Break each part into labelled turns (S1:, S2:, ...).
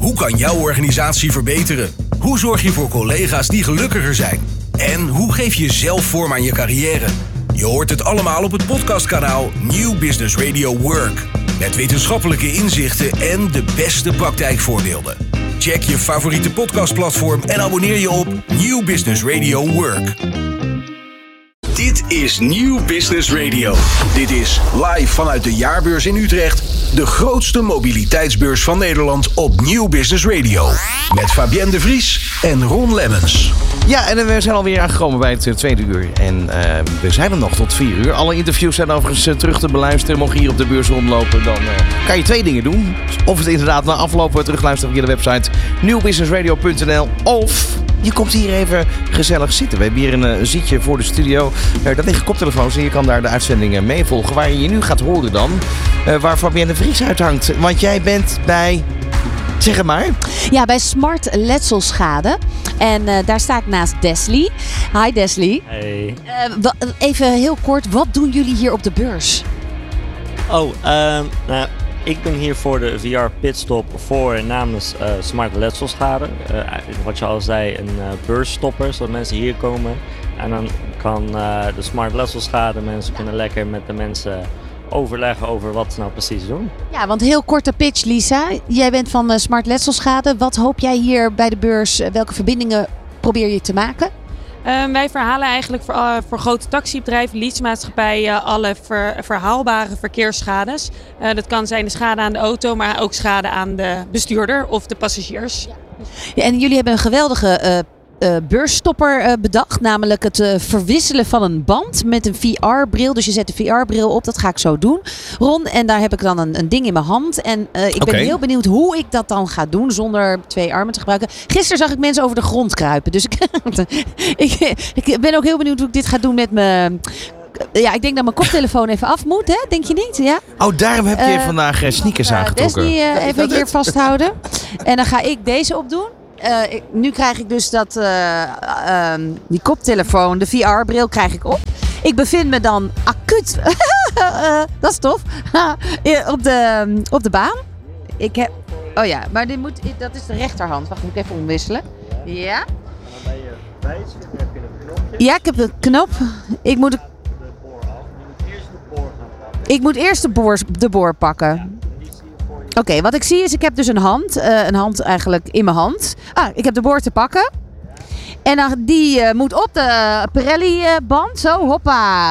S1: Hoe kan jouw organisatie verbeteren? Hoe zorg je voor collega's die gelukkiger zijn? En hoe geef je zelf vorm aan je carrière? Je hoort het allemaal op het podcastkanaal New Business Radio Work. Met wetenschappelijke inzichten en de beste praktijkvoorbeelden. Check je favoriete podcastplatform en abonneer je op New Business Radio Work. Dit is New Business Radio. Dit is live vanuit de jaarbeurs in Utrecht. De grootste mobiliteitsbeurs van Nederland op New Business Radio. Met Fabienne de Vries en Ron Lemmens.
S2: Ja, en we zijn alweer aangekomen bij het tweede uur. En we zijn er nog tot 4 uur. Alle interviews zijn overigens terug te beluisteren. Mocht je hier op de beurs rondlopen, dan kan je 2 dingen doen. Of het inderdaad na afloop terugluisteren via de website newbusinessradio.nl. Of je komt hier even gezellig zitten. We hebben hier een zitje voor de studio. Daar liggen koptelefoons en je kan daar de uitzendingen mee volgen. Waar je nu gaat horen dan. Waar Fabienne de Vries uithangt. Want jij bent bij... Zeg het maar.
S3: Ja, bij Smart Letselschade. En daar sta ik naast Desli. Hi Desli.
S4: Hey.
S3: Even heel kort, wat doen jullie hier op de beurs?
S4: Ik ben hier voor de VR pitstop voor en namens Smart Letselschade. Wat je al zei, een beursstopper, zodat mensen hier komen. En dan kan de Smart Letselschade mensen kunnen lekker met de mensen overleggen over wat ze nou precies doen. Ja,
S3: want heel korte pitch, Lisa. Jij bent van Smart Letselschade. Wat hoop jij hier bij de beurs? Welke verbindingen probeer je te maken?
S5: Wij verhalen eigenlijk voor grote taxibedrijven, leasemaatschappijen, alle verhaalbare verkeersschades. Dat kan zijn de schade aan de auto, maar ook schade aan de bestuurder of de passagiers.
S3: Ja, en jullie hebben een geweldige beursstopper bedacht. Namelijk het verwisselen van een band met een VR-bril. Dus je zet de VR-bril op. Dat ga ik zo doen, Ron. En daar heb ik dan een ding in mijn hand. En ik ben heel benieuwd hoe ik dat dan ga doen zonder 2 armen te gebruiken. Gisteren zag ik mensen over de grond kruipen. Dus ik ben ook heel benieuwd hoe ik dit ga doen met mijn... Ja, ik denk dat mijn koptelefoon even af moet, hè? Denk je niet? Ja?
S2: Oh, daarom heb je vandaag sneakers aangetrokken.
S3: Desli even hier vasthouden. En dan ga ik deze opdoen. Nu krijg ik dus die koptelefoon, de VR-bril krijg ik op. Ik bevind me dan acuut, dat is tof, op de baan. Maar dat is de rechterhand. Wacht, moet ik even omwisselen. Ja.
S4: En dan ben je wijs, dan heb je een knopje.
S3: Ja, ik heb een knop. Ik moet
S4: de boor af. Je moet eerst de boor gaan pakken.
S3: Ik moet eerst de boor pakken.
S4: Ja.
S3: Oké, wat ik zie is, ik heb dus een hand eigenlijk in mijn hand. Ik heb de boor te pakken. En dan, die moet op de Pirelli-band, zo, hoppa.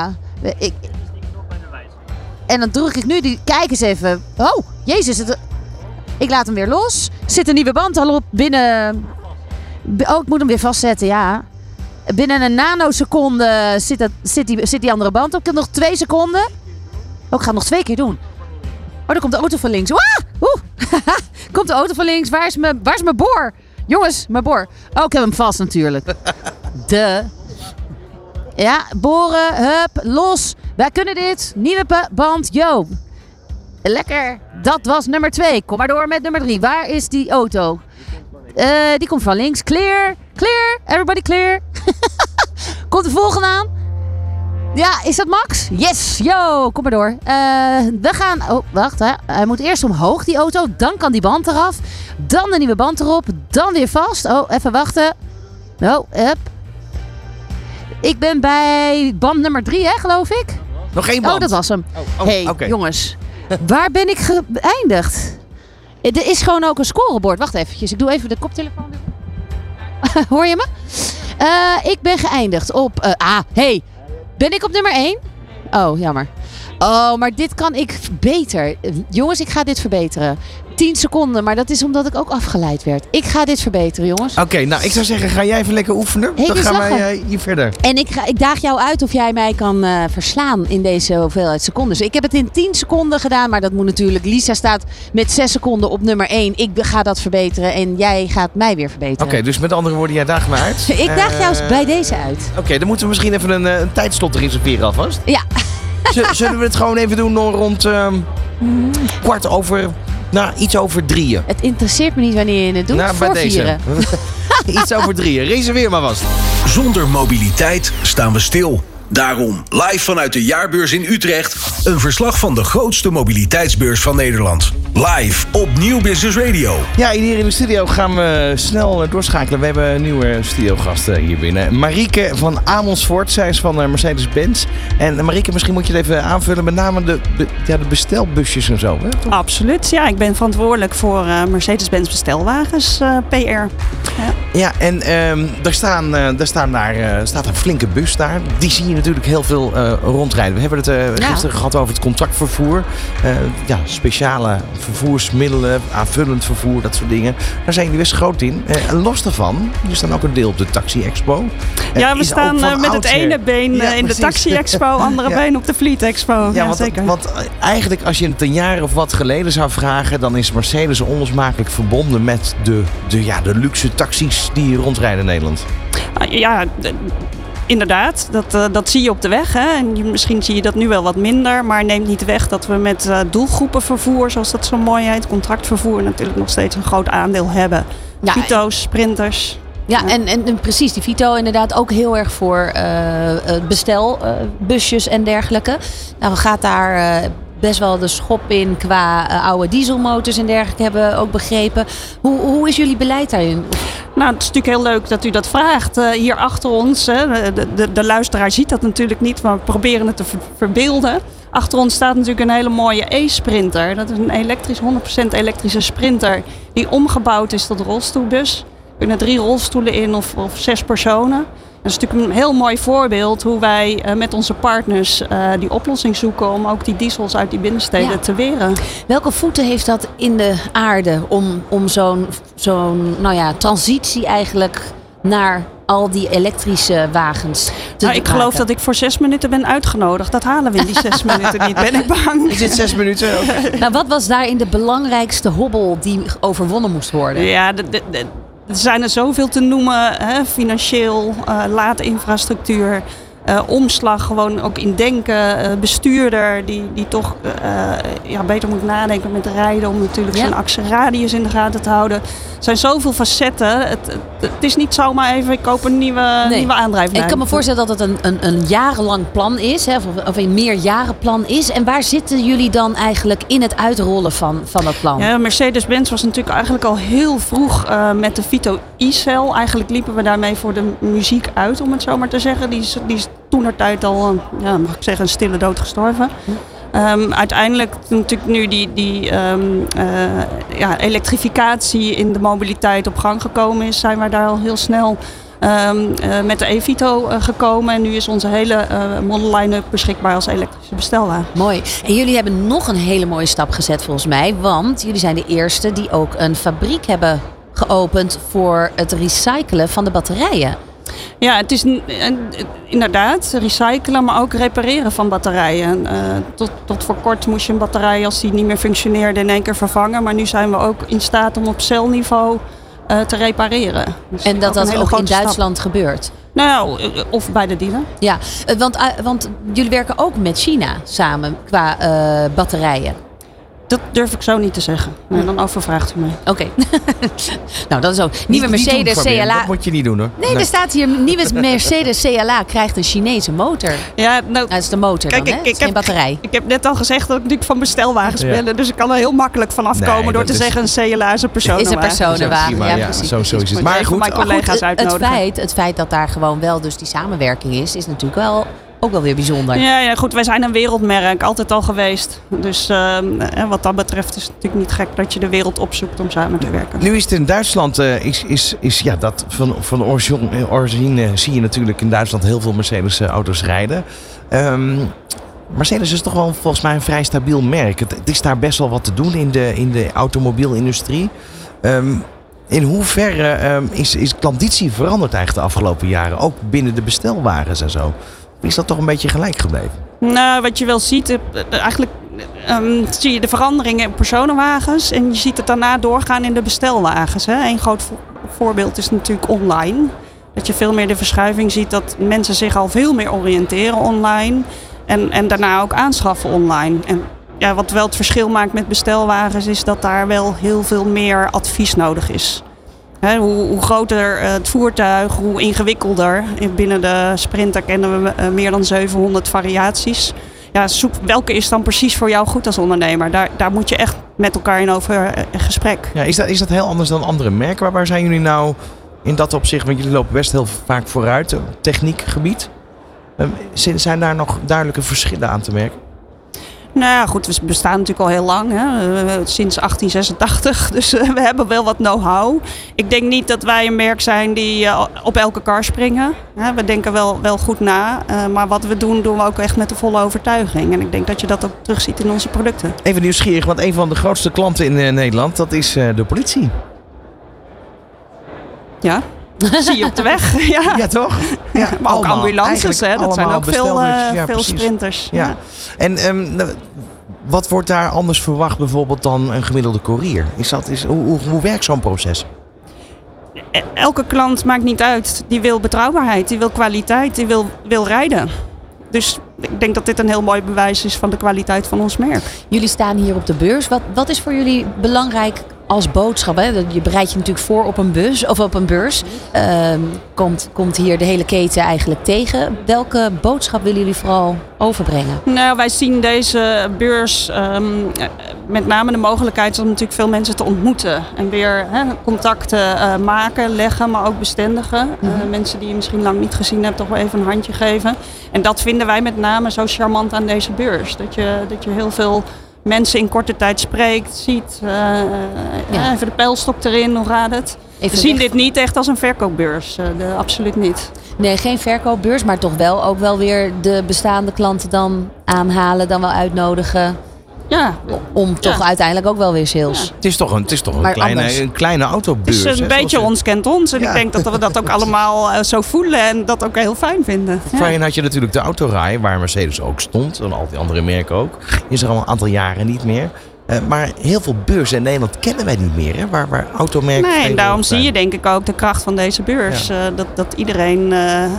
S3: En dan druk ik nu kijk eens even. Oh, jezus, ik laat hem weer los. Er zit een nieuwe band al op binnen... Oh, ik moet hem weer vastzetten, ja. Binnen een nanoseconde zit die andere band op. Ik heb nog 2 seconden. Oh, ik ga het nog 2 keer doen. Oh, daar komt de auto van links. Komt de auto van links. Waar is mijn boor? Jongens, mijn boor. Oh, ik heb hem vast natuurlijk. Ja, boren. Hup, los. Wij kunnen dit. Nieuwe band. Yo. Lekker. Dat was nummer 2. Kom maar door met nummer 3. Waar is die auto? Die komt van links. Clear. Clear. Everybody clear. Komt de volgende aan. Ja, is dat Max? Yes, yo, kom maar door. We gaan... Oh, wacht, hè. Hij moet eerst omhoog, die auto. Dan kan die band eraf. Dan de nieuwe band erop. Dan weer vast. Oh, even wachten. Oh, hup. Ik ben bij band nummer 3, hè, geloof ik.
S2: Nog 1 band.
S3: Oh, dat was hem.
S2: Okay.
S3: Jongens. Waar ben ik geëindigd? Er is gewoon ook een scorebord. Wacht eventjes, ik doe even de koptelefoon. Hoor je me? Ik ben geëindigd op... Ben ik op nummer 1? Oh, jammer. Oh, maar dit kan ik beter. Jongens, ik ga dit verbeteren. 10 seconden, maar dat is omdat ik ook afgeleid werd. Ik ga dit verbeteren, jongens.
S2: Oké, nou, ik zou zeggen, ga jij even lekker oefenen. Dan gaan wij hier verder.
S3: En ik daag jou uit of jij mij kan verslaan in deze hoeveelheid seconden. Ik heb het in 10 seconden gedaan, maar dat moet natuurlijk... Lisa staat met 6 seconden op nummer 1. Ik ga dat verbeteren en jij gaat mij weer verbeteren.
S2: Oké, dus met andere woorden, jij daagt me uit.
S3: Ik daag jou bij deze uit.
S2: Oké, dan moeten we misschien even een tijdslot reserveren alvast.
S3: Ja.
S2: Zullen we het gewoon even doen rond kwart over... Nou, iets over 3.
S3: Het interesseert me niet wanneer je het doet.
S2: Nou,
S3: voor
S2: bij
S3: 4.
S2: Iets over 3. Reserveer maar vast.
S1: Zonder mobiliteit staan we stil. Daarom, live vanuit de jaarbeurs in Utrecht... een verslag van de grootste mobiliteitsbeurs van Nederland. Live op Nieuw Business Radio.
S2: Ja, hier in de studio gaan we snel doorschakelen. We hebben een nieuwe studiogast hier binnen. Marieke van Amersfoort. Zij is van Mercedes-Benz. En Marieke, misschien moet je het even aanvullen. Met name de bestelbusjes en zo. Hè?
S6: Absoluut. Ja, ik ben verantwoordelijk voor Mercedes-Benz bestelwagens, PR.
S2: Ja, en daar staat een flinke bus daar. Die zie je natuurlijk heel veel rondrijden. We hebben het gisteren gehad over het contractvervoer. Speciale vervoersmiddelen, aanvullend vervoer, dat soort dingen. Daar zijn jullie best groot in. Los daarvan, jullie staan ook een deel op de Taxi Expo.
S6: We staan met het ene been in de Taxi Expo, andere been op de Fleet Expo. Ja, zeker.
S2: Want eigenlijk als je het een jaar of wat geleden zou vragen, dan is Mercedes onlosmakelijk verbonden met de luxe taxis die rondrijden in Nederland.
S6: Ja, inderdaad, dat zie je op de weg. Hè? En misschien zie je dat nu wel wat minder. Maar neemt niet weg dat we met doelgroepenvervoer, zoals dat zo mooi heet, contractvervoer, natuurlijk nog steeds een groot aandeel hebben. Ja, Vito's, sprinters.
S3: Ja, en precies, die Vito inderdaad ook heel erg voor bestelbusjes en dergelijke. Nou, gaat daar best wel de schop in qua oude dieselmotors en dergelijke, hebben we ook begrepen. Hoe is jullie beleid daarin?
S6: Nou, het is natuurlijk heel leuk dat u dat vraagt. Hier achter ons, de luisteraar ziet dat natuurlijk niet, maar we proberen het te verbeelden. Achter ons staat natuurlijk een hele mooie E-Sprinter. Dat is een 100% elektrische sprinter die omgebouwd is tot rolstoelbus. Er kunnen 3 rolstoelen in of 6 personen. Dat is natuurlijk een heel mooi voorbeeld hoe wij met onze partners die oplossing zoeken om ook die diesels uit die binnensteden te weren.
S3: Welke voeten heeft dat in de aarde om zo'n transitie eigenlijk naar al die elektrische wagens te maken?
S6: Ik geloof dat ik voor 6 minuten ben uitgenodigd. Dat halen we in die 6 minuten niet, ben ik bang.
S2: Is het 6 minuten? Okay.
S3: Nou, wat was daarin de belangrijkste hobbel die overwonnen moest worden?
S6: Ja, er zijn er zoveel te noemen, hè? Financieel, laadinfrastructuur, omslag gewoon ook in denken, bestuurder die toch beter moet nadenken met rijden om natuurlijk zijn actieradius in de gaten te houden. Er zijn zoveel facetten. Het is niet zomaar even, ik koop een nieuwe aandrijving.
S3: Ik kan me voorstellen dat het een jarenlang plan is, hè, of een meerjarenplan is. En waar zitten jullie dan eigenlijk in het uitrollen van dat plan?
S6: Ja, Mercedes-Benz was natuurlijk eigenlijk al heel vroeg met de Vito e-cell. Eigenlijk liepen we daarmee voor de muziek uit, om het zo maar te zeggen. Die is toentertijd al, mag ik zeggen, een stille dood gestorven. Uiteindelijk natuurlijk nu die elektrificatie in de mobiliteit op gang gekomen is, zijn we daar al heel snel met de e-Vito gekomen. En nu is onze hele model line-up beschikbaar als elektrische bestelwagen.
S3: Mooi. En jullie hebben nog een hele mooie stap gezet volgens mij. Want jullie zijn de eerste die ook een fabriek hebben geopend voor het recyclen van de batterijen.
S6: Ja, het is inderdaad recyclen, maar ook repareren van batterijen. Tot voor kort moest je een batterij, als die niet meer functioneerde, in één keer vervangen. Maar nu zijn we ook in staat om op celniveau te repareren. Dus
S3: en dat ook in Duitsland gebeurt?
S6: Nou, of bij de dealer.
S3: Ja, want jullie werken ook met China samen qua batterijen.
S6: Dat durf ik zo niet te zeggen. Nee, dan overvraagt u mij.
S3: Oké. Nou, dat is ook. Nieuwe Mercedes CLA.
S2: Dat moet je niet doen, hoor.
S3: Nee, er staat hier: nieuwe Mercedes CLA krijgt een Chinese motor.
S6: Ja,
S3: dat is de motor dan, hè? Het is geen batterij.
S6: Ik heb net al gezegd dat ik natuurlijk van bestelwagens ben. Dus ik kan er heel makkelijk vanaf komen door te zeggen: een CLA is een personenwagen.
S3: Is een personenwagen, ja, precies.
S2: Zo is het. Maar goed,
S6: mijn collega's uitnodigen.
S3: Het feit dat daar gewoon wel dus die samenwerking is natuurlijk wel ook wel weer bijzonder.
S6: Ja, goed. Wij zijn een wereldmerk. Altijd al geweest. Dus wat dat betreft is het natuurlijk niet gek dat je de wereld opzoekt om samen te werken.
S2: Nu is het in Duitsland, dat van origine zie je natuurlijk in Duitsland heel veel Mercedes-auto's rijden. Mercedes is toch wel volgens mij een vrij stabiel merk. Het is daar best wel wat te doen in de automobielindustrie. In hoeverre is klanditie veranderd eigenlijk de afgelopen jaren? Ook binnen de bestelwagens en zo. Is dat toch een beetje gelijk gebleven?
S6: Nou, wat je wel ziet, eigenlijk zie je de veranderingen in personenwagens. En je ziet het daarna doorgaan in de bestelwagens. Hè. Een groot voorbeeld is natuurlijk online. Dat je veel meer de verschuiving ziet dat mensen zich al veel meer oriënteren online. En daarna ook aanschaffen online. En ja, wat wel het verschil maakt met bestelwagens is dat daar wel heel veel meer advies nodig is. Hoe groter het voertuig, hoe ingewikkelder. Binnen de Sprinter kennen we meer dan 700 variaties. Ja, zoek welke is dan precies voor jou goed als ondernemer. Daar moet je echt met elkaar in gesprek.
S2: Ja, is dat heel anders dan andere merken? Waar zijn jullie nou in dat opzicht? Want jullie lopen best heel vaak vooruit op techniekgebied. Zijn daar nog duidelijke verschillen aan te merken?
S6: Nou ja, goed, we bestaan natuurlijk al heel lang. Hè? Sinds 1886. Dus we hebben wel wat know-how. Ik denk niet dat wij een merk zijn die op elke kar springen. We denken wel goed na. Maar wat we doen we ook echt met de volle overtuiging. En ik denk dat je dat ook terugziet in onze producten.
S2: Even nieuwsgierig, want een van de grootste klanten in Nederland, dat is de politie.
S6: Ja. Zie je op de weg. Ja,
S2: toch? Ja,
S6: maar ook
S2: allemaal,
S6: ambulances, hè? Dat zijn ook veel
S2: precies.
S6: sprinters.
S2: Ja. En wat wordt daar anders verwacht bijvoorbeeld dan een gemiddelde courier? Hoe werkt zo'n proces?
S6: Elke klant maakt niet uit. Die wil betrouwbaarheid, die wil kwaliteit, die wil rijden. Dus ik denk dat dit een heel mooi bewijs is van de kwaliteit van ons merk.
S3: Jullie staan hier op de beurs. Wat is voor jullie belangrijk als boodschap? Hè? Je bereidt je natuurlijk voor op een bus of op een beurs. Komt hier de hele keten eigenlijk tegen. Welke boodschap willen jullie vooral overbrengen?
S6: Nou, wij zien deze beurs met name de mogelijkheid om natuurlijk veel mensen te ontmoeten. En weer contacten maken, leggen, maar ook bestendigen. Mensen die je misschien lang niet gezien hebt, toch wel even een handje geven. En dat vinden wij met name zo charmant aan deze beurs. Dat je heel veel mensen in korte tijd spreekt, ziet. Even de pijlstok erin, hoe gaat het? We zien dit niet echt als een verkoopbeurs. Absoluut niet.
S3: Nee, geen verkoopbeurs, maar toch wel ook wel weer de bestaande klanten dan aanhalen, dan wel uitnodigen.
S6: Ja.
S3: Om toch uiteindelijk ook wel weer sales.
S2: Ja. Het is toch een kleine autobeurs.
S6: Het is een beetje ons kent ons. En ik denk dat we dat ook allemaal zo voelen en dat ook heel fijn vinden.
S2: Voorheen had je natuurlijk de autorij, waar Mercedes ook stond. En al die andere merken ook. Is er al een aantal jaren niet meer. Maar heel veel beurzen in Nederland kennen wij niet meer. Hè? Waar automerken.
S6: Nee, en daarom zie je denk ik ook de kracht van deze beurs. Ja. Dat iedereen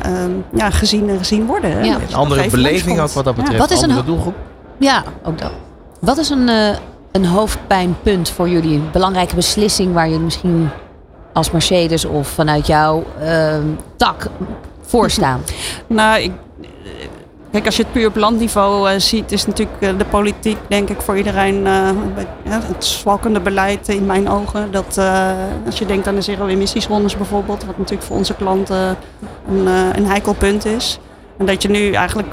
S6: gezien worden. Hè?
S3: Ja.
S2: Een andere beleving ook wat dat betreft.
S3: Wat is
S2: andere doelgroep?
S3: Ja, ook dat. Wat is een hoofdpijnpunt voor jullie? Een belangrijke beslissing waar jullie misschien als Mercedes of vanuit jouw tak voor staan?
S6: Nou, kijk, als je het puur op landniveau ziet, is natuurlijk de politiek, denk ik, voor iedereen het zwalkende beleid in mijn ogen. Dat als je denkt aan de zero-emissieszones bijvoorbeeld, wat natuurlijk voor onze klanten een heikel punt is. En dat je nu eigenlijk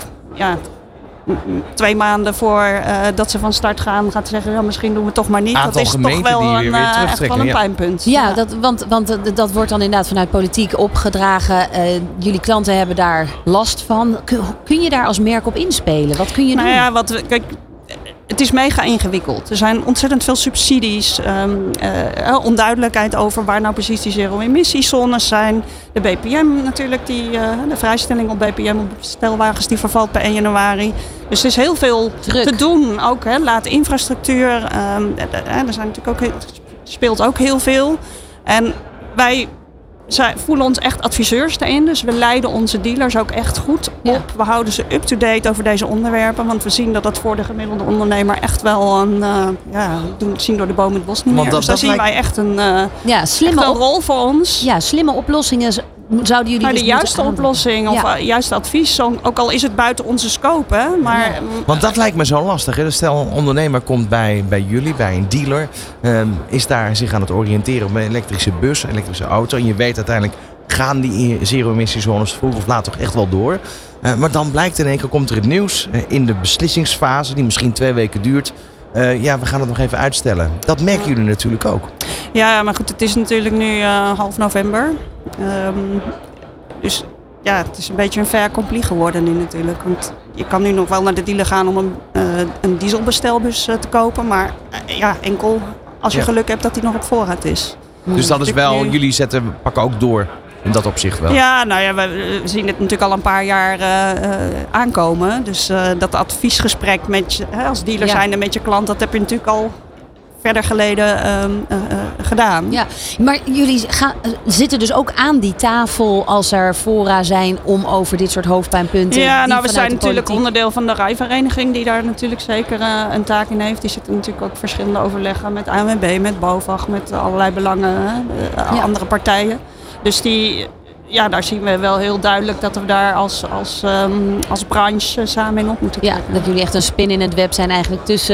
S6: 2 maanden voor dat ze van start gaan, gaat zeggen, misschien doen we het toch maar niet.
S2: Aantal
S6: dat is toch wel echt wel een pijnpunt.
S3: Ja, want dat wordt dan inderdaad vanuit politiek opgedragen. Jullie klanten hebben daar last van. Kun je daar als merk op inspelen? Wat kun je doen?
S6: Ja, kijk, het is mega ingewikkeld. Er zijn ontzettend veel subsidies. Onduidelijkheid over waar nou precies die zero-emissiezones zijn. De BPM natuurlijk, de vrijstelling op BPM op bestelwagens, die vervalt per 1 januari. Dus er is heel veel te doen. Ook late infrastructuur. Er zijn natuurlijk ook, speelt ook heel veel. En wij voelen ons echt adviseurs daarin. Dus we leiden onze dealers ook echt goed op. We houden ze up-to-date over deze onderwerpen. Want we zien dat dat voor de gemiddelde ondernemer echt wel zien door de boom het bos niet meer. Dus daar zien wij echt een rol voor ons.
S3: Ja, slimme oplossingen zouden jullie
S6: de juiste oplossing of juiste advies. Ook al is het buiten onze scope. Hè, maar,
S2: want dat lijkt me zo lastig. Hè? Dus stel een ondernemer komt bij jullie, bij een dealer. Is daar zich aan het oriënteren op een elektrische bus, een elektrische auto. En je weet uiteindelijk, gaan die zero-emissiezones vroeg of laat toch echt wel door. Maar dan blijkt in één keer, komt er het nieuws in de beslissingsfase, die misschien 2 weken duurt. We gaan het nog even uitstellen. Dat merken jullie natuurlijk ook.
S6: Ja, maar goed, het is natuurlijk nu half november. Dus ja, het is een beetje een fait accompli geworden nu natuurlijk. Want je kan nu nog wel naar de dealer gaan om een dieselbestelbus te kopen. Maar enkel als je geluk hebt dat die nog op voorraad is.
S2: Dus dat is wel, jullie pakken ook door in dat opzicht wel?
S6: Ja, nou ja, we zien het natuurlijk al een paar jaar aankomen. Dus dat adviesgesprek als dealer zijnde met je klant, dat heb je natuurlijk al verder geleden gedaan. Ja,
S3: maar jullie zitten dus ook aan die tafel als er fora zijn om over dit soort hoofdpijnpunten.
S6: Ja, nou we zijn natuurlijk onderdeel van de rijvereniging die daar natuurlijk zeker een taak in heeft. Die zitten natuurlijk ook verschillende overleggen met ANWB, met BOVAG, met allerlei belangen, andere partijen. Dus daar zien we wel heel duidelijk dat we daar als branche samen in op moeten kijken.
S3: Ja, dat jullie echt een spin in het web zijn eigenlijk tussen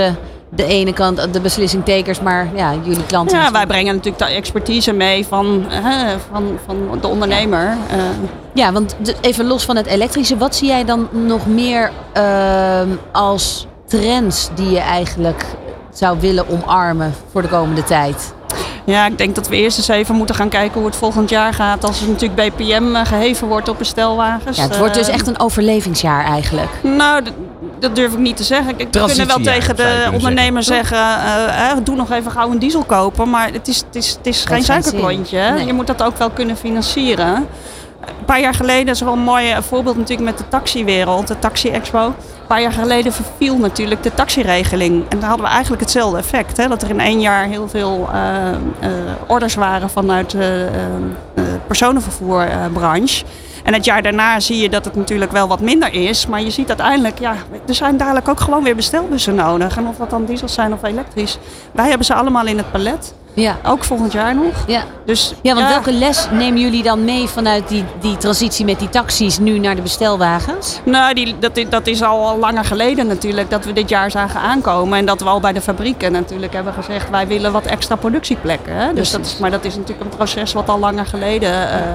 S3: de ene kant de beslissingtakers, maar ja, jullie klanten.
S6: Ja, wij brengen natuurlijk de expertise mee van de ondernemer.
S3: Ja, want even los van het elektrische, wat zie jij dan nog meer als trends die je eigenlijk zou willen omarmen voor de komende tijd?
S6: Ja, ik denk dat we eerst eens even moeten gaan kijken hoe het volgend jaar gaat. Als er natuurlijk BPM geheven wordt op bestelwagens.
S3: Ja, het wordt dus echt een overlevingsjaar eigenlijk.
S6: Nou, dat durf ik niet te zeggen. We kunnen wel tegen de ondernemer zeggen, doe nog even gauw een diesel kopen. Maar het is geen suikerklontje. Nee. Je moet dat ook wel kunnen financieren. Een paar jaar geleden, dat is wel een mooi voorbeeld natuurlijk met de taxiwereld, de Taxi-Expo. Een paar jaar geleden verviel natuurlijk de taxiregeling. En daar hadden we eigenlijk hetzelfde effect. Hè? Dat er in 1 jaar heel veel orders waren vanuit de personenvervoerbranche. En het jaar daarna zie je dat het natuurlijk wel wat minder is. Maar je ziet uiteindelijk, ja, er zijn dadelijk ook gewoon weer bestelbussen nodig. En of dat dan diesels zijn of elektrisch. Wij hebben ze allemaal in het palet.
S3: Ja.
S6: Ook volgend jaar nog.
S3: Ja,
S6: dus,
S3: want welke les nemen jullie dan mee vanuit die transitie met die taxis nu naar de bestelwagens?
S6: Nou, dat is al langer geleden natuurlijk dat we dit jaar zagen aankomen. En dat we al bij de fabrieken natuurlijk hebben gezegd, wij willen wat extra productieplekken. Hè? Dus maar dat is natuurlijk een proces wat al langer geleden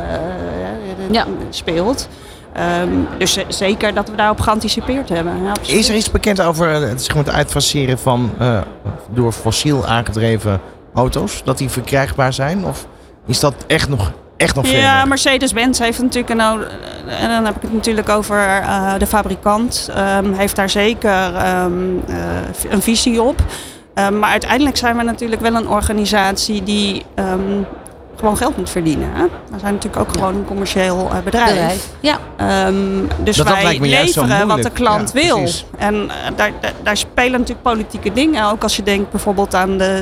S6: speelt. Dus zeker dat we daarop geanticipeerd hebben. Ja,
S2: is er iets bekend over het uitfaseren van door fossiel aangedreven auto's? Dat die verkrijgbaar zijn? Of is dat echt nog ver?
S6: Ja, Mercedes-Benz heeft natuurlijk en dan heb ik het natuurlijk over de fabrikant. Heeft daar zeker een visie op. Maar uiteindelijk zijn we natuurlijk wel een organisatie die gewoon geld moet verdienen. Hè? We zijn natuurlijk ook gewoon een commercieel bedrijf.
S3: Ja.
S6: Dus wij leveren wat de klant wil. Precies. En daar spelen natuurlijk politieke dingen. Ook als je denkt bijvoorbeeld aan de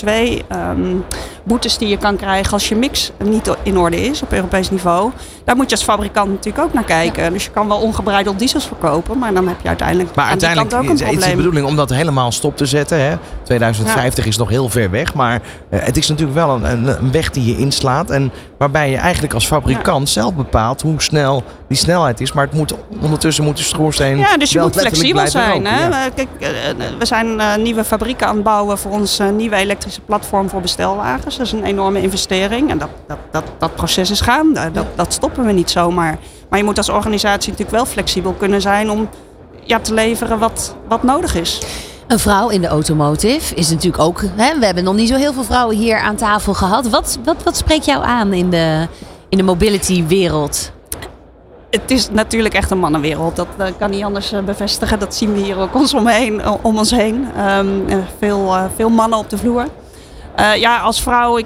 S6: CO2-boetes die je kan krijgen als je mix niet in orde is op Europees niveau. Daar moet je als fabrikant natuurlijk ook naar kijken. Ja. Dus je kan wel ongebreideld diesels verkopen, maar dan heb je uiteindelijk ook een probleem.
S2: Is de bedoeling om dat helemaal stop te zetten. Hè? 2050 is nog heel ver weg, maar het is natuurlijk wel een weg die je inslaat en waarbij je eigenlijk als fabrikant zelf bepaalt hoe snel die snelheid is. Maar ondertussen moet de schoorsteen.
S6: Ja, dus je moet flexibel zijn. Hè?
S2: Ja.
S6: Kijk, we zijn nieuwe fabrieken aan het bouwen voor ons nieuwe elektrische platform voor bestelwagens. Dat is een enorme investering en dat proces is gaande. Dat stoppen we niet zomaar. Maar je moet als organisatie natuurlijk wel flexibel kunnen zijn om te leveren wat nodig is.
S3: Een vrouw in de automotive is natuurlijk ook. Hè, we hebben nog niet zo heel veel vrouwen hier aan tafel gehad. Wat spreekt jou aan in de mobility-wereld?
S6: Het is natuurlijk echt een mannenwereld. Dat kan niet anders bevestigen. Dat zien we hier ook om ons heen. Veel mannen op de vloer. Als vrouw,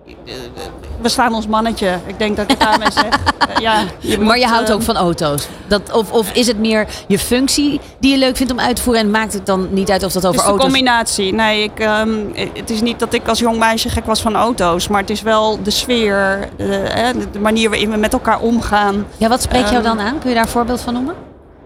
S6: we staan ons mannetje. Ik denk dat ik het daarmee zeg.
S3: Maar je houdt ook van auto's. Of is het meer je functie die je leuk vindt om uit te voeren en maakt het dan niet uit of dat over auto's...
S6: Het is de combinatie. Nee, het is niet dat ik als jong meisje gek was van auto's. Maar het is wel de sfeer, de manier waarin we met elkaar omgaan.
S3: Ja, wat spreekt jou dan aan? Kun je daar een voorbeeld van noemen?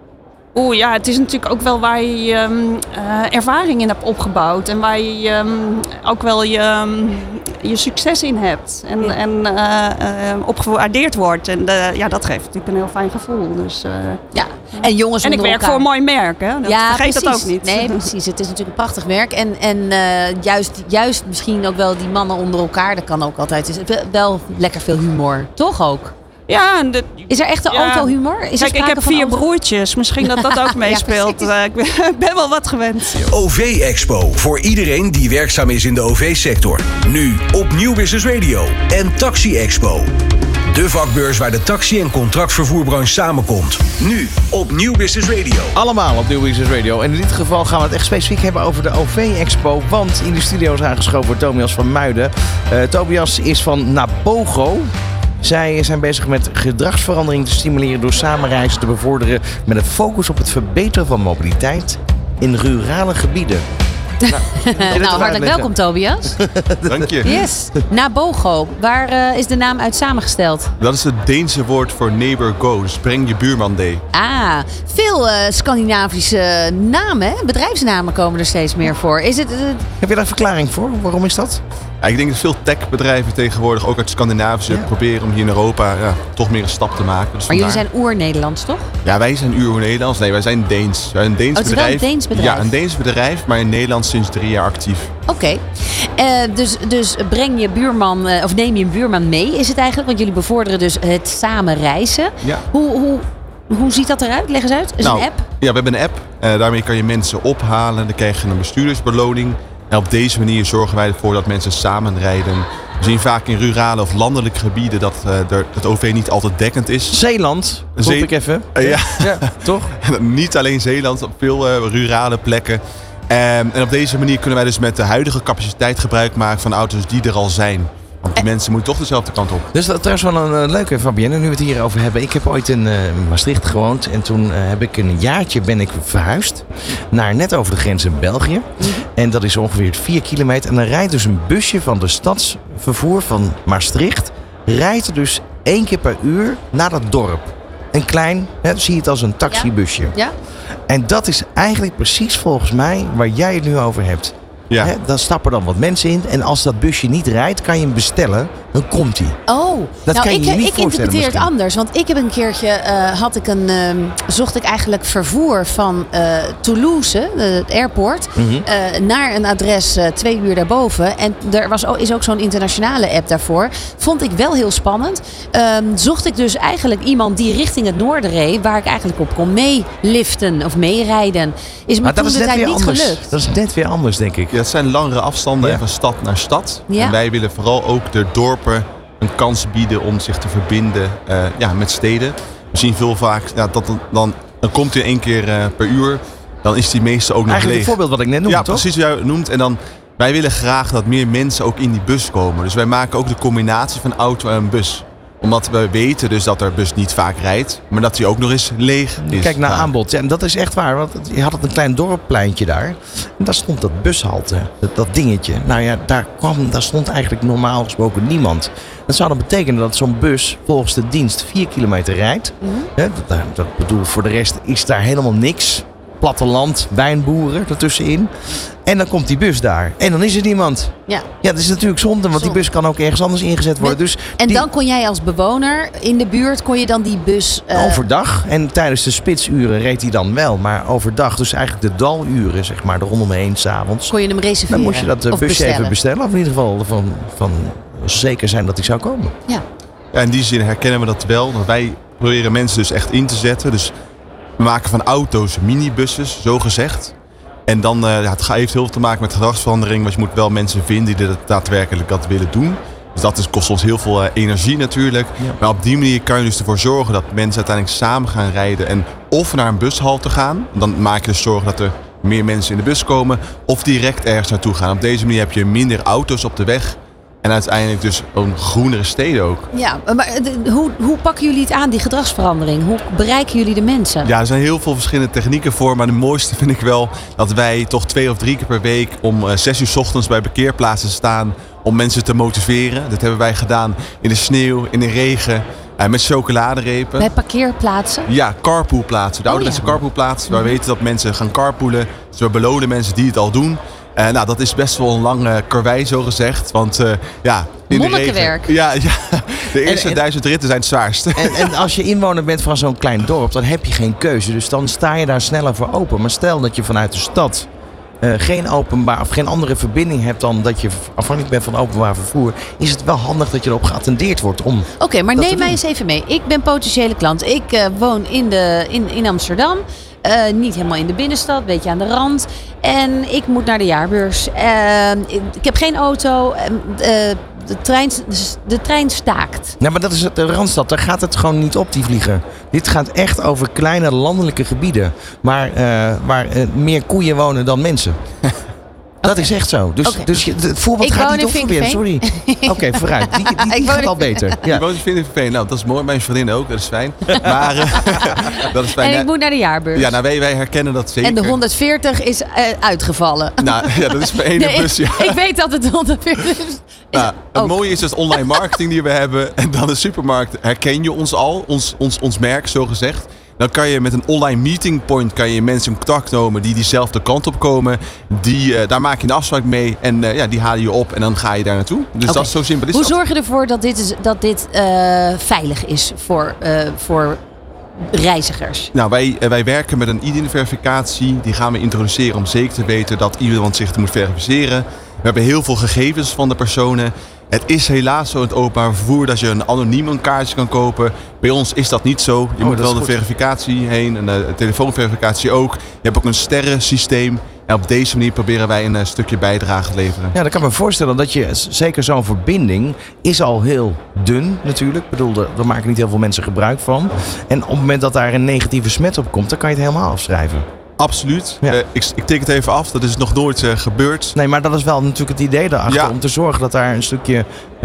S6: Het is natuurlijk ook wel waar je ervaring in hebt opgebouwd. En waar je ook wel je succes in hebt. En op gewaardeerd wordt. En dat geeft natuurlijk een heel fijn gevoel. Dus,
S3: en jongens
S6: en ik werk voor een mooi merk. Hè? Vergeet dat ook niet.
S3: Nee, precies. Het is natuurlijk een prachtig merk. En juist misschien ook wel die mannen onder elkaar. Dat kan ook altijd. Het is wel lekker veel humor. Toch ook?
S6: Ja,
S3: is er echt een autohumor?
S6: Kijk, ik heb 4 broertjes. Misschien dat ook meespeelt. Ik ben wel wat gewend.
S1: OV-expo. Voor iedereen die werkzaam is in de OV-sector. Nu op Nieuw Business Radio. En Taxi-expo. De vakbeurs waar de taxi- en contractvervoerbranche samenkomt. Nu op Nieuw Business Radio.
S2: Allemaal op Nieuw Business Radio. En in dit geval gaan we het echt specifiek hebben over de OV-expo. Want in de studio is aangeschoven wordt Tobias van Muiden. Tobias is van Nabogo. Zij zijn bezig met gedragsverandering te stimuleren door samenreizen te bevorderen met een focus op het verbeteren van mobiliteit in rurale gebieden.
S3: Hartelijk welkom Tobias.
S7: Dank je.
S3: Yes. Nabogo, waar is de naam uit samengesteld?
S7: Dat is het Deense woord voor neighbor goes. Breng je buurman mee.
S3: Ah, veel Scandinavische namen, hè? Bedrijfsnamen komen er steeds meer voor. Is het,
S2: Heb je daar een verklaring voor? Waarom is dat?
S7: Ja, ik denk dat veel techbedrijven tegenwoordig, ook uit Scandinavië, proberen om hier in Europa toch meer een stap te maken. Dus
S3: Maar jullie zijn oer-Nederlands, toch?
S7: Ja, wij zijn Nederlands. Nee, wij zijn Deens. Wij zijn een Deens
S3: het is
S7: bedrijf.
S3: wel een Deens bedrijf?
S7: Ja, een Deens bedrijf, maar in Nederland sinds 3 jaar actief.
S3: Oké. Dus breng je buurman, of neem je een buurman mee, is het eigenlijk? Want jullie bevorderen dus het samen reizen.
S7: Ja.
S3: Hoe ziet dat eruit? Leg eens uit. Is een app?
S7: Ja, we hebben een app. Daarmee kan je mensen ophalen. Dan krijg je een bestuurdersbeloning. En op deze manier zorgen wij ervoor dat mensen samen rijden. We zien vaak in rurale of landelijke gebieden dat het OV niet altijd dekkend is.
S2: Zeeland, roep ik even.
S7: Ja,
S2: toch?
S7: Niet alleen Zeeland, op veel rurale plekken. En op deze manier kunnen wij dus met de huidige capaciteit gebruik maken van auto's die er al zijn. Want die mensen moeten toch dezelfde kant op.
S2: Dus dat is wel een leuke, Fabienne, nu we het hierover hebben. Ik heb ooit in Maastricht gewoond en toen heb ik een jaartje verhuisd naar net over de grens in België. En dat is ongeveer 4 kilometer. En dan rijdt dus een busje van de stadsvervoer van Maastricht, rijdt er dus 1 keer per uur naar dat dorp. Een klein, zie je het als een taxibusje.
S3: Ja.
S2: En dat is eigenlijk precies volgens mij waar jij het nu over hebt.
S7: Ja.
S2: Dan stappen dan wat mensen in. En als dat busje niet rijdt, kan je hem bestellen. Dan komt hij.
S3: Oh,
S2: dat kan je je niet
S3: ik interpreteer het
S2: misschien.
S3: anders. Want ik heb een keertje, zocht ik eigenlijk vervoer van Toulouse, het airport, naar een adres 2 uur daarboven. En er is ook zo'n internationale app daarvoor. Vond ik wel heel spannend. Zocht ik dus eigenlijk iemand die richting het noorden reed, waar ik eigenlijk op kon meeliften of meerijden. Is me toen de tijd niet gelukt.
S2: Dat is net weer anders, denk ik.
S7: Ja, het zijn langere afstanden en van stad naar stad.
S3: Ja.
S7: En wij willen vooral ook de dorpen een kans bieden om zich te verbinden met steden. We zien veel vaak dat dan komt hij 1 keer per uur. Dan is die meeste ook nog
S2: eigenlijk
S7: leeg.
S2: het voorbeeld wat ik net noemde,
S7: ja,
S2: toch?
S7: Precies wat jij noemt. En dan, wij willen graag dat meer mensen ook in die bus komen. Dus wij maken ook de combinatie van auto en bus. Omdat we weten dus dat er bus niet vaak rijdt. Maar dat die ook nog eens leeg is.
S2: Kijk naar aanbod. Ja, en dat is echt waar. Want je had een klein dorppleintje daar. En daar stond dat bushalte. Dat dingetje. Nou ja, daar stond eigenlijk normaal gesproken niemand. Dat zou dan betekenen dat zo'n bus volgens de dienst 4 kilometer rijdt. Dat bedoel, voor de rest is daar helemaal niks. Platteland, wijnboeren ertussenin. En dan komt die bus daar. En dan is er niemand.
S3: Ja,
S2: dat is natuurlijk zonde. Want die bus kan ook ergens anders ingezet worden.
S3: Dan kon jij als bewoner in de buurt, kon je dan die bus...
S2: Overdag. En tijdens de spitsuren reed hij dan wel. Maar overdag, dus eigenlijk de daluren, zeg maar, er rondomheen 's avonds.
S3: Kon je hem reserveren?
S2: Dan moest je dat busje even bestellen. Of in ieder geval van zeker zijn dat hij zou komen.
S3: Ja.
S7: Ja, in die zin herkennen we dat wel. Dat wij proberen mensen dus echt in te zetten. Dus we maken van auto's minibusses, zo gezegd. En dan het heeft heel veel te maken met gedragsverandering. Want je moet wel mensen vinden die daadwerkelijk dat willen doen. Dus dat kost ons heel veel energie natuurlijk. Ja. Maar op die manier kan je dus ervoor zorgen dat mensen uiteindelijk samen gaan rijden. En of naar een bushalte gaan. Dan maak je dus zorgen dat er meer mensen in de bus komen. Of direct ergens naartoe gaan. Op deze manier heb je minder auto's op de weg. En uiteindelijk dus een groenere steden ook.
S3: Ja, maar hoe pakken jullie het aan, die gedragsverandering? Hoe bereiken jullie de mensen?
S7: Ja, er zijn heel veel verschillende technieken voor. Maar de mooiste vind ik wel dat wij toch 2 of 3 keer per week om 6 uur 's ochtends bij parkeerplaatsen staan om mensen te motiveren. Dat hebben wij gedaan in de sneeuw, in de regen, met chocoladerepen.
S3: Bij parkeerplaatsen?
S7: Ja, carpoolplaatsen. De ouderwetse carpoolplaatsen. Waar we weten dat mensen gaan carpoolen. Dus we belonen mensen die het al doen. Dat is best wel een lang karwei, zo gezegd. Want in
S3: monnikenwerk.
S7: De regen. Ja, de eerste 1000 ritten zijn het zwaarst.
S2: En als je inwoner bent van zo'n klein dorp, dan heb je geen keuze. Dus dan sta je daar sneller voor open. Maar stel dat je vanuit de stad geen openbaar of geen andere verbinding hebt dan dat je afhankelijk bent van openbaar vervoer, is het wel handig dat je erop geattendeerd wordt om.
S3: Oké, maar neem mij eens even mee. Ik ben potentiële klant. Ik woon in Amsterdam. Niet helemaal in de binnenstad, een beetje aan de rand. En ik moet naar de jaarbeurs. Ik heb geen auto. De trein staakt.
S2: Nou, maar dat is de Randstad. Daar gaat het gewoon niet op, die vliegen. Dit gaat echt over kleine landelijke gebieden. Waar meer koeien wonen dan mensen. Dat is echt zo. Dus het voorbeeld gaat niet opproberen. Sorry. Oké, vooruit. Die gaat al beter. Ja.
S7: Ik woon in Vinkenveen. Nou, dat is mooi. Mijn vriendin ook. Dat is fijn. Maar dat is fijn.
S3: En ik moet naar de jaarbeurs.
S7: Ja, nou, wij herkennen dat zeker.
S3: En de 140 is uitgevallen.
S7: Nou, ja, dat is voor één bus. Ja.
S3: Ik weet dat het 140 is.
S7: Nou, het mooie is dus online marketing die we hebben. En dan de supermarkt herken je ons al. Ons merk, zo gezegd. Dan kan je met een online meeting point kan je mensen in contact nemen die diezelfde kant op komen. Daar maak je een afspraak mee en die halen je op en dan ga je daar naartoe. Dus dat is zo simpel.
S3: Hoe zorg je ervoor dat dit veilig is voor reizigers?
S7: Nou, wij werken met een identificatie. Die gaan we introduceren om zeker te weten dat iemand zich moet verificeren. We hebben heel veel gegevens van de personen. Het is helaas zo in het openbaar vervoer dat je een anoniem een kaartje kan kopen. Bij ons is dat niet zo. Je moet wel de verificatie heen en de telefoonverificatie ook. Je hebt ook een sterrensysteem. En op deze manier proberen wij een stukje bijdrage te leveren.
S2: Ja, dan kan ik me voorstellen dat je, zeker zo'n verbinding, is al heel dun natuurlijk. Ik bedoel, daar maken niet heel veel mensen gebruik van. En op het moment dat daar een negatieve smet op komt, dan kan je het helemaal afschrijven.
S7: Absoluut.
S2: Ja.
S7: Ik tik het even af. Dat is nog nooit gebeurd.
S2: Nee, maar dat is wel natuurlijk het idee daarachter.
S7: Ja.
S2: Om te zorgen dat daar een stukje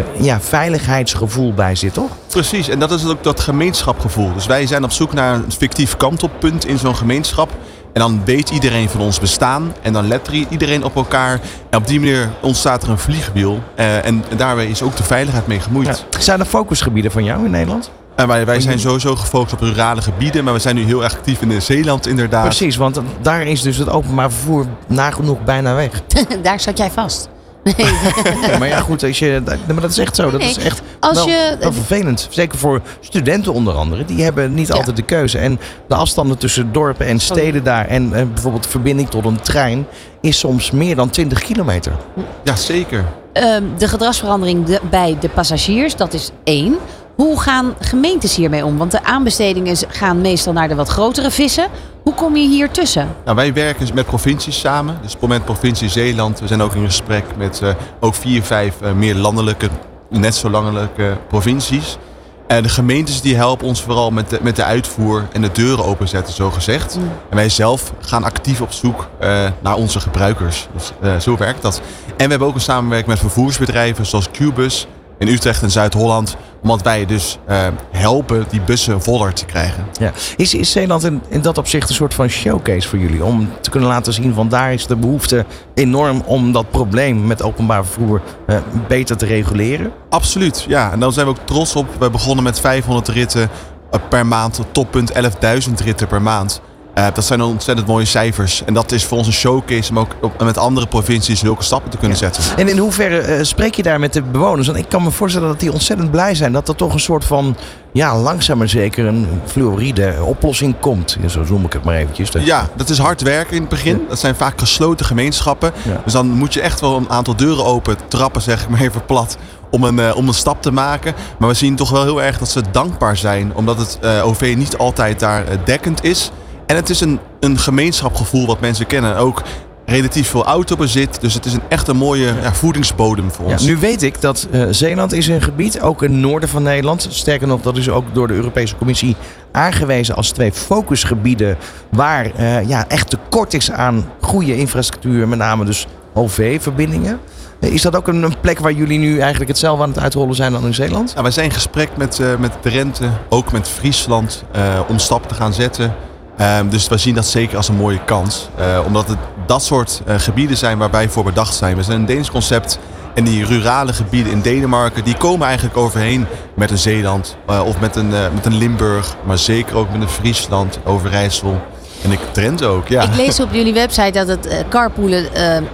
S2: veiligheidsgevoel bij zit, toch?
S7: Precies. En dat is ook dat gemeenschapgevoel. Dus wij zijn op zoek naar een fictief kantelpunt in zo'n gemeenschap. En dan weet iedereen van ons bestaan. En dan let iedereen op elkaar. En op die manier ontstaat er een vliegwiel. En daarbij is ook de veiligheid mee gemoeid.
S2: Ja. Zijn er focusgebieden van jou in Nederland?
S7: En wij zijn sowieso gefocust op rurale gebieden. Maar we zijn nu heel erg actief in Zeeland inderdaad.
S2: Precies, want daar is dus het openbaar vervoer nagenoeg bijna weg.
S3: Daar zat jij vast. Nee.
S2: Ja, maar ja, goed, maar dat is echt zo. Dat is echt wel vervelend. Zeker voor studenten onder andere. Die hebben niet altijd de keuze. En de afstanden tussen dorpen en steden daar en bijvoorbeeld de verbinding tot een trein is soms meer dan 20 kilometer.
S7: Ja, zeker.
S3: De gedragsverandering bij de passagiers, dat is 1. Hoe gaan gemeentes hiermee om? Want de aanbestedingen gaan meestal naar de wat grotere vissen. Hoe kom je hier tussen? Nou,
S7: wij werken met provincies samen. Dus op het moment provincie Zeeland. We zijn ook in gesprek met ook 4, 5 meer landelijke, net zo landelijke provincies. De gemeentes die helpen ons vooral met de uitvoer en de deuren openzetten, zo gezegd. En wij zelf gaan actief op zoek naar onze gebruikers. Dus zo werkt dat. En we hebben ook een samenwerking met vervoersbedrijven zoals Qbus in Utrecht en Zuid-Holland. Omdat wij dus helpen die bussen voller te krijgen.
S2: Ja. Is Zeeland in dat opzicht een soort van showcase voor jullie? Om te kunnen laten zien van daar is de behoefte enorm om dat probleem met openbaar vervoer beter te reguleren?
S7: Absoluut, ja. En daar zijn we ook trots op. We begonnen met 500 ritten per maand. Toppunt 11.000 ritten per maand. Dat zijn ontzettend mooie cijfers. En dat is voor ons een showcase om ook met andere provincies zulke stappen te kunnen zetten.
S2: En in hoeverre spreek je daar met de bewoners? Want ik kan me voorstellen dat die ontzettend blij zijn dat er toch een soort van, langzaam maar zeker een fluoride oplossing komt. Ja, zo noem ik het maar eventjes.
S7: Ja, dat is hard werken in het begin. Ja. Dat zijn vaak gesloten gemeenschappen. Ja. Dus dan moet je echt wel een aantal deuren open trappen, zeg ik maar even plat. Om een stap te maken. Maar we zien toch wel heel erg dat ze dankbaar zijn. Omdat het OV niet altijd daar dekkend is. En het is een gemeenschapsgevoel wat mensen kennen. Ook relatief veel autobezit. Dus het is echt een mooie voedingsbodem voor ons.
S2: Ja, nu weet ik dat Zeeland is een gebied, ook in het noorden van Nederland. Sterker nog, dat is ook door de Europese Commissie aangewezen als 2 focusgebieden. Waar echt tekort is aan goede infrastructuur. Met name dus OV-verbindingen. Is dat ook een plek waar jullie nu eigenlijk hetzelfde aan het uitrollen zijn dan in Zeeland?
S7: Nou, wij zijn in gesprek met Drenthe, ook met Friesland, om stappen te gaan zetten. Dus we zien dat zeker als een mooie kans. Omdat het dat soort gebieden zijn waar wij voor bedacht zijn. We zijn een Deens concept. En die rurale gebieden in Denemarken, die komen eigenlijk overheen met een Zeeland. Of met een Limburg. Maar zeker ook met een Friesland, Overijssel. En Drenthe ook, ja.
S3: Ik lees op jullie website dat het carpoolen,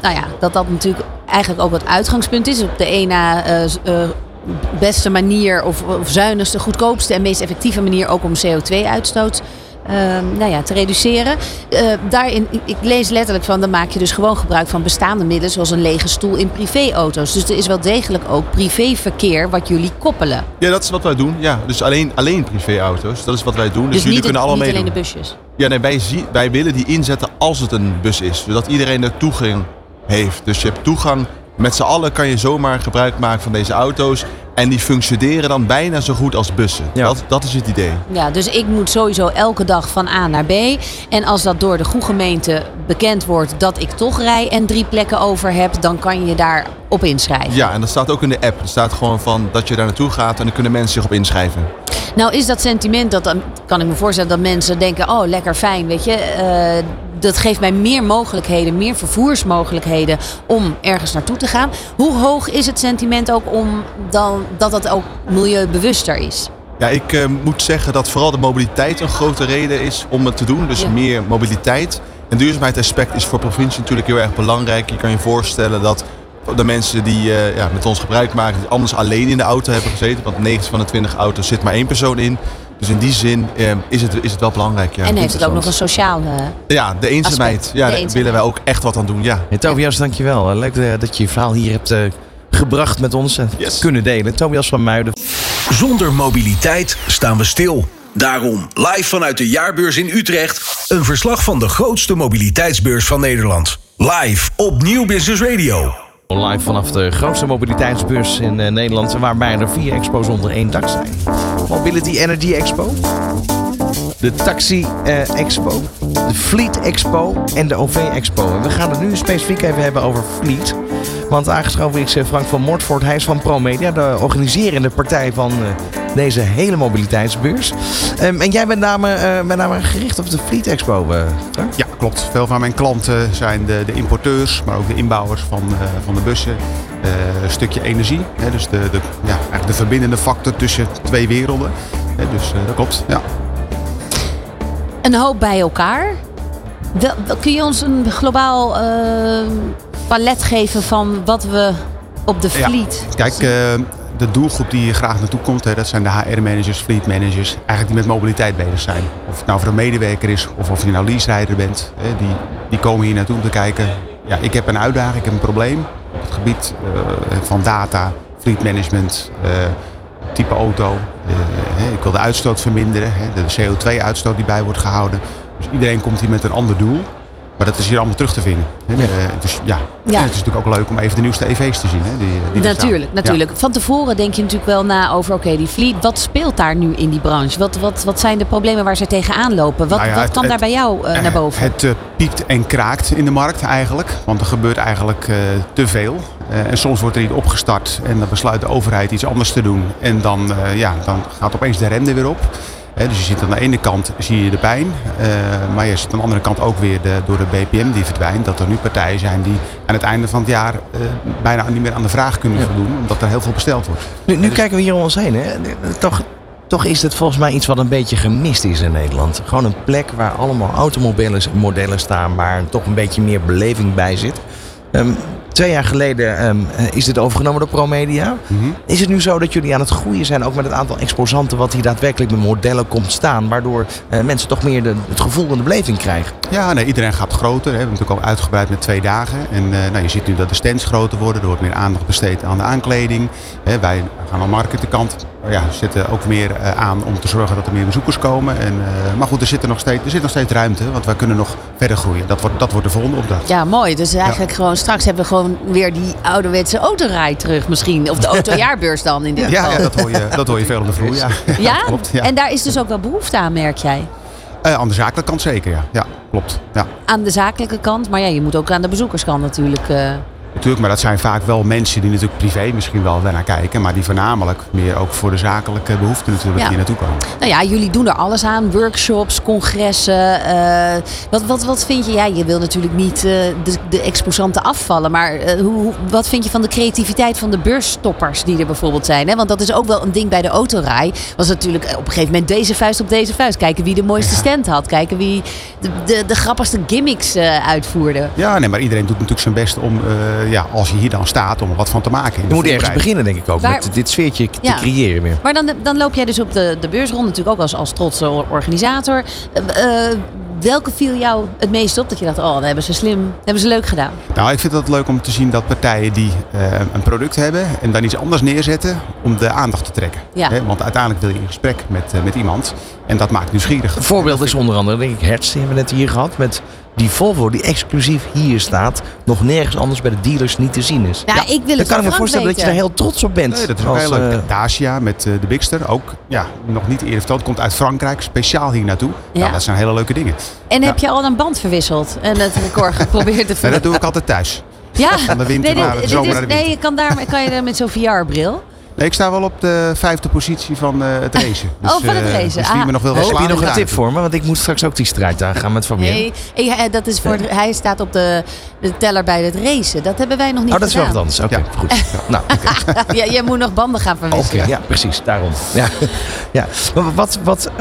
S3: dat natuurlijk eigenlijk ook het uitgangspunt is. Op de ene beste manier of zuinigste, goedkoopste en meest effectieve manier ook om CO2-uitstoot te reduceren. Daarin, ik lees letterlijk van, dan maak je dus gewoon gebruik van bestaande middelen zoals een lege stoel in privéauto's. Dus er is wel degelijk ook privéverkeer wat jullie koppelen.
S7: Ja, dat is wat wij doen. Ja, dus alleen privéauto's, dat is wat wij doen. Dus jullie kunnen allemaal meedoen.
S3: Niet alleen de busjes?
S7: Ja, nee, wij willen die inzetten als het een bus is. Zodat iedereen er toegang heeft. Dus je hebt toegang. Met z'n allen kan je zomaar gebruik maken van deze auto's. En die functioneren dan bijna zo goed als bussen. Ja. Dat is het idee.
S3: Ja, dus ik moet sowieso elke dag van A naar B. En als dat door de goede gemeente bekend wordt dat ik toch rij en 3 plekken over heb, dan kan je daar op inschrijven.
S7: Ja, en dat staat ook in de app. Er staat gewoon van dat je daar naartoe gaat en dan kunnen mensen zich op inschrijven.
S3: Nou is dat sentiment, dan kan ik me voorstellen dat mensen denken, oh lekker fijn, weet je. Dat geeft mij meer mogelijkheden, meer vervoersmogelijkheden om ergens naartoe te gaan. Hoe hoog is het sentiment ook om dan dat ook milieubewuster is?
S7: Ja, ik moet zeggen dat vooral de mobiliteit een grote reden is om het te doen. Dus meer mobiliteit. En duurzaamheidsaspect is voor provincie natuurlijk heel erg belangrijk. Je kan je voorstellen dat de mensen die met ons gebruik maken, die anders alleen in de auto hebben gezeten. Want 9 van de 20 auto's zit maar 1 persoon in. Dus in die zin is het wel belangrijk. Ja,
S3: en heeft het ook nog een sociaal
S7: Ja, de eenzaamheid. Ja, daar willen wij ook echt wat aan doen. Ja.
S2: Hey, Tobias, dankjewel. Leuk dat je je verhaal hier hebt gebracht met ons en kunnen delen. Tobias van Muiden.
S1: Zonder mobiliteit staan we stil. Daarom live vanuit de jaarbeurs in Utrecht een verslag van de grootste mobiliteitsbeurs van Nederland. Live op Nieuw Business Radio.
S2: Live vanaf de grootste mobiliteitsbeurs in Nederland, waarbij er 4 expo's onder 1 dak zijn. Mobility Energy Expo, de Taxi Expo, de Fleet Expo en de OV Expo. En we gaan het nu specifiek even hebben over Fleet. Want aangeschoven is Frank van Moortvoort, hij is van ProMedia, de organiserende partij van deze hele mobiliteitsbeurs. En jij bent met name gericht op de Fleet Expo, Frank?
S8: Ja, klopt. Veel van mijn klanten zijn de importeurs, maar ook de inbouwers van de bussen. Een stukje energie, dus eigenlijk de verbindende factor tussen 2 werelden. Dus dat klopt, ja.
S3: Een hoop bij elkaar. Kun je ons een globaal palet geven van wat we op de fleet...
S8: Ja. Kijk, de doelgroep die hier graag naartoe komt, dat zijn de HR-managers, fleet-managers, eigenlijk die met mobiliteit bezig zijn. Of het nou voor een medewerker is of je nou leaserijder bent, die komen hier naartoe om te kijken. Ja, ik heb een uitdaging, ik heb een probleem op het gebied van data, fleet-management, type auto. Ik wil de uitstoot verminderen, de CO2-uitstoot die bij wordt gehouden. Dus iedereen komt hier met een ander doel. Maar dat is hier allemaal terug te vinden. Dus ja. En het is natuurlijk ook leuk om even de nieuwste EV's te zien. Die
S3: Natuurlijk. Ja. Van tevoren denk je natuurlijk wel na over die fleet. Wat speelt daar nu in die branche? Wat zijn de problemen waar ze tegenaan lopen? Wat kwam daar bij jou naar boven?
S8: Het piept en kraakt in de markt eigenlijk. Want er gebeurt eigenlijk te veel. En soms wordt er iets opgestart en dan besluit de overheid iets anders te doen. En dan gaat opeens de rem er weer op. Dus je ziet aan de ene kant zie je de pijn, maar je ziet aan de andere kant ook weer door de BPM die verdwijnt, dat er nu partijen zijn die aan het einde van het jaar bijna niet meer aan de vraag kunnen voldoen, omdat er heel veel besteld wordt.
S2: Nu kijken we hier om ons heen. Hè? Toch is het volgens mij iets wat een beetje gemist is in Nederland. Gewoon een plek waar allemaal automodellen staan, waar toch een beetje meer beleving bij zit. 2 jaar geleden is dit overgenomen door ProMedia. Mm-hmm. Is het nu zo dat jullie aan het groeien zijn, ook met het aantal exposanten wat hier daadwerkelijk met modellen komt staan, waardoor mensen toch meer het gevoel en de beleving krijgen?
S8: Ja, nee, iedereen gaat groter. We hebben natuurlijk al uitgebreid met 2 dagen. En je ziet nu dat de stands groter worden. Er wordt meer aandacht besteed aan de aankleding. Wij gaan aan de marketingkant. Zetten ook meer aan om te zorgen dat er meer bezoekers komen. Maar goed, er zit nog steeds ruimte. Want wij kunnen nog verder groeien. Dat wordt de volgende opdracht.
S3: Ja, mooi. Dus eigenlijk gewoon straks hebben we gewoon weer die ouderwetse autorij terug misschien. Of de autojaarbeurs dan in dit geval.
S8: Ja, dat hoor je veel op de vloer.
S3: Ja?
S8: Klopt, ja.
S3: En daar is dus ook wel behoefte aan, merk jij?
S8: Aan de zakelijke kant zeker, ja. Ja, klopt. Ja.
S3: Aan de zakelijke kant, maar je moet ook aan de bezoekerskant natuurlijk...
S8: Natuurlijk, maar dat zijn vaak wel mensen die natuurlijk privé misschien wel naar kijken. Maar die voornamelijk meer ook voor de zakelijke behoeften natuurlijk hier naartoe komen. Nou
S3: ja, jullie doen er alles aan. Workshops, congressen. Wat vind je? Ja, je wil natuurlijk niet de exposanten afvallen. Maar wat vind je van de creativiteit van de beursstoppers die er bijvoorbeeld zijn? Hè? Want dat is ook wel een ding bij de autorij. Was natuurlijk op een gegeven moment deze vuist op deze vuist. Kijken wie de mooiste stand had. Kijken wie de grappigste gimmicks uitvoerde.
S8: Ja, nee, maar iedereen doet natuurlijk zijn best om... als je hier dan staat om er wat van te maken.
S2: Je moet ergens beginnen, denk ik ook, met dit sfeertje te creëren weer.
S3: Maar dan loop jij dus op de beursrond, natuurlijk ook als trotse organisator. Welke viel jou het meest op dat je dacht, dat hebben ze slim, hebben ze leuk gedaan?
S8: Nou, ik vind het leuk om te zien dat partijen die een product hebben en dan iets anders neerzetten om de aandacht te trekken. Ja. Want uiteindelijk wil je in gesprek met iemand en dat maakt nieuwsgierig.
S2: Een voorbeeld is onder andere, denk ik, Hertz, die hebben we net hier gehad, met die Volvo die exclusief hier staat, nog nergens anders bij de dealers niet te zien is.
S3: Ja, ik wil het.
S2: Dan kan ik me voorstellen dat je daar heel trots op bent.
S8: Nee, dat is ook heel leuk. Dacia met de Bigster, ook nog niet eerder verteld, komt uit Frankrijk, speciaal hier naartoe. Ja. Nou, dat zijn hele leuke dingen.
S3: En heb je al een band verwisseld en het record geprobeerd te
S8: vullen? Dat doe ik altijd thuis.
S3: Ja,
S8: van de winter naar de zomer naar de winter.
S3: Nee, kan je daar met zo'n VR-bril?
S8: Nee, ik sta wel op de 5e positie van het racen. Dus,
S3: van het racen.
S8: Dus wie me nog wil
S2: Heb je
S8: verslaan,
S2: nog een
S8: daar.
S2: tip voor me? Want ik moet straks ook die strijd aangaan met Fabienne.
S3: Nee, dat is hij staat op de teller bij het racen. Dat hebben wij nog niet
S2: Dat is wel
S3: gedaan.
S2: wat anders. Oké, goed. Nou,
S3: Ja, jij moet nog banden gaan verwisselen.
S2: Oké, ja, precies. Daarom. Ja. Ja. Maar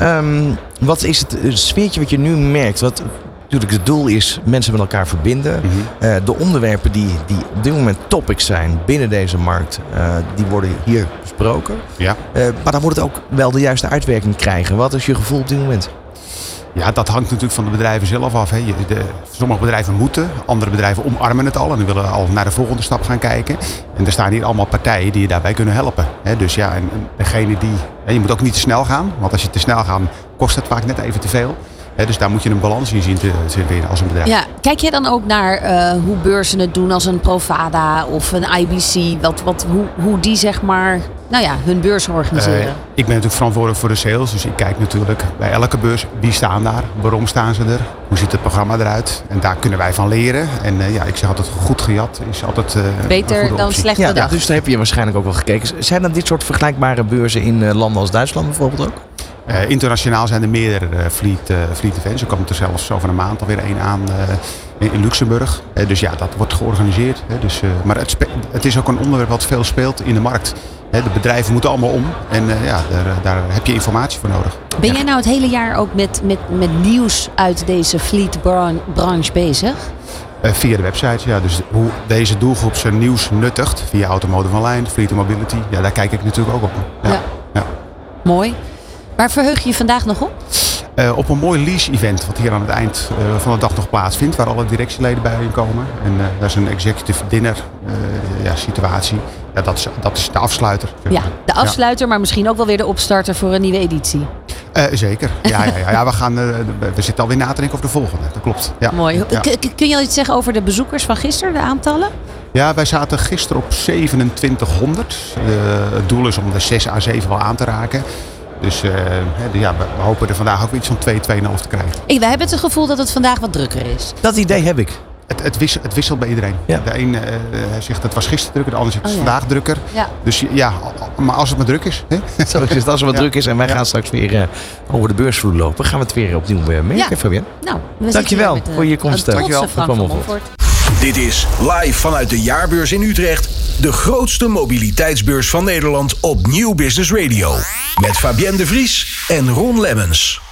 S2: wat is het sfeertje wat je nu merkt? Natuurlijk, het doel is mensen met elkaar verbinden. De onderwerpen die op dit moment topics zijn binnen deze markt, die worden hier besproken.
S8: Ja.
S2: Maar dan moet het ook wel de juiste uitwerking krijgen. Wat is je gevoel op dit moment?
S8: Ja, dat hangt natuurlijk van de bedrijven zelf af. Hè. Sommige bedrijven moeten, andere bedrijven omarmen het al en die willen al naar de volgende stap gaan kijken. En er staan hier allemaal partijen die je daarbij kunnen helpen. Hè. Dus ja, en degene die. Je moet ook niet te snel gaan, want als je te snel gaat, kost het vaak net even te veel. Dus daar moet je een balans in zien te vinden als een bedrijf.
S3: Ja, kijk jij dan ook naar hoe beurzen het doen als een Provada of een IBC? Hoe die zeg maar hun beurs organiseren?
S8: Ik ben natuurlijk verantwoordelijk voor de sales. Dus ik kijk natuurlijk bij elke beurs wie staan daar, waarom staan ze er, hoe ziet het programma eruit. En daar kunnen wij van leren. En ik zeg altijd goed gejat is altijd
S3: beter
S8: een goede
S3: dan
S8: optie.
S3: slecht
S2: Ja,
S3: bedacht.
S2: dus daar heb je waarschijnlijk ook wel gekeken. Zijn er dit soort vergelijkbare beurzen in landen als Duitsland bijvoorbeeld ook?
S8: Internationaal zijn er meerdere fleet events. Er komt er zelfs over een maand alweer één aan in Luxemburg. Dus ja, dat wordt georganiseerd. Dus, maar het is ook een onderwerp wat veel speelt in de markt. De bedrijven moeten allemaal om. En daar heb je informatie voor nodig.
S3: Ben jij nou het hele jaar ook met nieuws uit deze fleetbranche bezig?
S8: Via de website, ja. Dus hoe deze doelgroep zijn nieuws nuttigt. Via Automotive Online, Fleet Mobility. Ja, daar kijk ik natuurlijk ook op. Ja.
S3: Mooi. Waar verheug je je vandaag nog op?
S8: Op een mooi lease-event wat hier aan het eind van de dag nog plaatsvindt. Waar alle directieleden bij komen. En dat is een executive dinner situatie. Ja, dat is de afsluiter.
S3: Ja, de afsluiter, maar misschien ook wel weer de opstarter voor een nieuwe editie.
S8: Zeker. Ja, we zitten alweer na te denken over de volgende. Dat klopt. Ja.
S3: Mooi.
S8: Ja.
S3: Kun je al iets zeggen over de bezoekers van gisteren, de aantallen?
S8: Ja, wij zaten gisteren op 2700. Het doel is om de 6 à 7 wel aan te raken. Dus we hopen er vandaag ook iets van 2,5 te krijgen.
S3: We hebben het gevoel dat het vandaag wat drukker is.
S2: Dat idee heb ik.
S8: Het wisselt bij iedereen.
S2: Ja.
S8: De een zegt het was gisteren drukker, de ander zegt het is vandaag drukker.
S3: Ja.
S8: Dus ja, maar als het maar druk is. Hè?
S2: Zo is het als er wat druk is en wij gaan straks weer over de beursvloer lopen. Gaan we het weer opnieuw merken, Fabienne.
S3: Nou, we
S2: Dankjewel
S3: zitten hier met,
S2: voor je komst.
S3: een trotse
S2: Dankjewel.
S3: Frank van Montfort.
S1: Dit is live vanuit de jaarbeurs in Utrecht. De grootste mobiliteitsbeurs van Nederland op Nieuw Business Radio. Met Fabienne de Vries en Ron Lemmens.